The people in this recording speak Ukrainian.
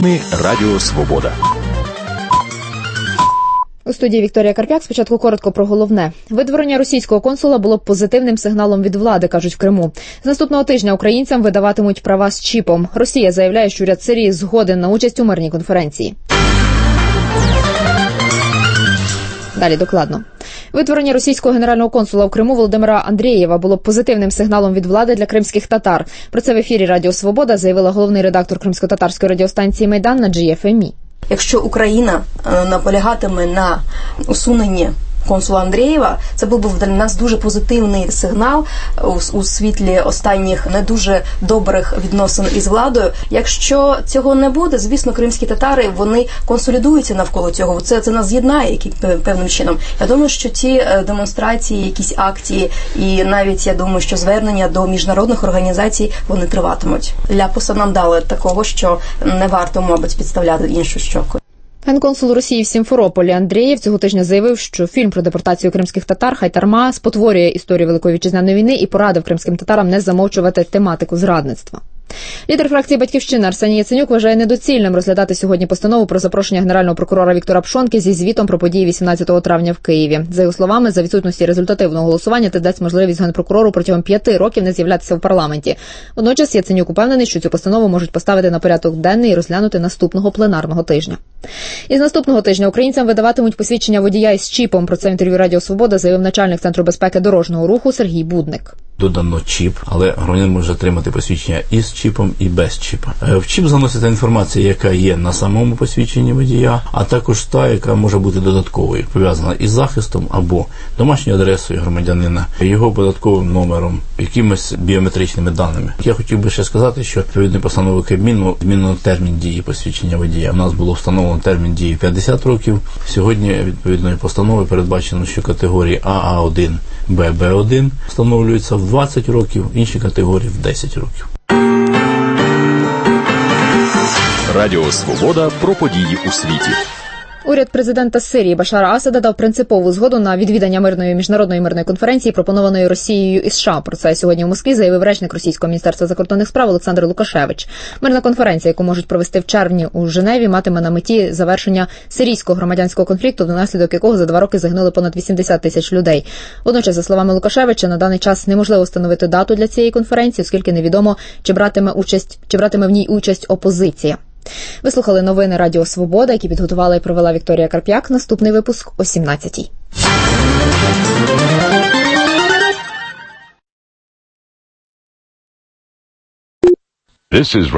Радіо Свобода. У студії Вікторія Карп'як. Спочатку коротко про головне. Видворення російського консула було б позитивним сигналом від влади, кажуть в Криму. З наступного тижня українцям видаватимуть права з чіпом. Росія заявляє, що уряд Сирії згоден на участь у мирній конференції. Далі докладно. Видворення російського генерального консула в Криму Володимира Андрєєва було б позитивним сигналом від влади для кримських татар. Про це в ефірі Радіо Свобода заявила головний редактор кримсько-татарської радіостанції «Майдан» Наджія Фемі. Якщо Україна наполягатиме на усуненні консула Андрєєва, це був би для нас дуже позитивний сигнал у світлі останніх не дуже добрих відносин із владою. Якщо цього не буде, звісно, кримські татари, вони консолідуються навколо цього. Це нас з'єднає певним чином. Я думаю, що ті демонстрації, якісь акції і навіть, я думаю, що звернення до міжнародних організацій, вони триватимуть. Ляпуса нам дали такого, що не варто, мабуть, підставляти іншу щоку. Генконсул Росії в Сімферополі Андрєєв цього тижня заявив, що фільм про депортацію кримських татар «Хайтарма» спотворює історію Великої Вітчизняної війни і порадив кримським татарам не замовчувати тематику зрадництва. Лідер фракції «Батьківщина» Арсеній Яценюк вважає недоцільним розглядати сьогодні постанову про запрошення генерального прокурора Віктора Пшонки зі звітом про події 18 травня в Києві. За його словами, за відсутності результативного голосування це дасть можливість генпрокурору протягом 5 років не з'являтися в парламенті. Водночас Яценюк упевнений, що цю постанову можуть поставити на порядок денний і розглянути наступного пленарного тижня. Із наступного тижня українцям видаватимуть посвідчення водія із чіпом. Про це в інтерв'ю Радіо Свобода заявив начальник Центру безпеки дорожнього руху Сергій Будник. Додано чіп, але громадянин може отримати посвідчення із чіпом і без чіпа. В чіп заноситься інформація, яка є на самому посвідченні водія, а також та, яка може бути додатковою, пов'язана із захистом або домашньою адресою громадянина, його податковим номером, якимись біометричними даними. Я хотів би ще сказати, що відповідно постанови Кабміну змінено термін дії посвідчення водія. У нас було встановлено термін дії 50 років. Сьогодні відповідної постанови передбачено, що категорії АА1, ББ1 встановлюються в 20 років, інші категорії в 10 років. Радіо Свобода про події у світі. Уряд президента Сирії Башара Асада дав принципову згоду на відвідання міжнародної мирної конференції, пропонованої Росією і США. Про це сьогодні в Москві заявив речник Російського міністерства закордонних справ Олександр Лукашевич. Мирна конференція, яку можуть провести в червні у Женеві, матиме на меті завершення сирійського громадянського конфликту, внаслідок якого за 2 роки загинули понад 80 тисяч людей. Водночас, за словами Лукашевича, на даний час неможливо встановити дату для цієї конференції, оскільки невідомо, чи братиме в ній участь опозиція. Ви слухали новини Радіо Свобода, які підготувала і провела Вікторія Карп'як. Наступний випуск о 17-й.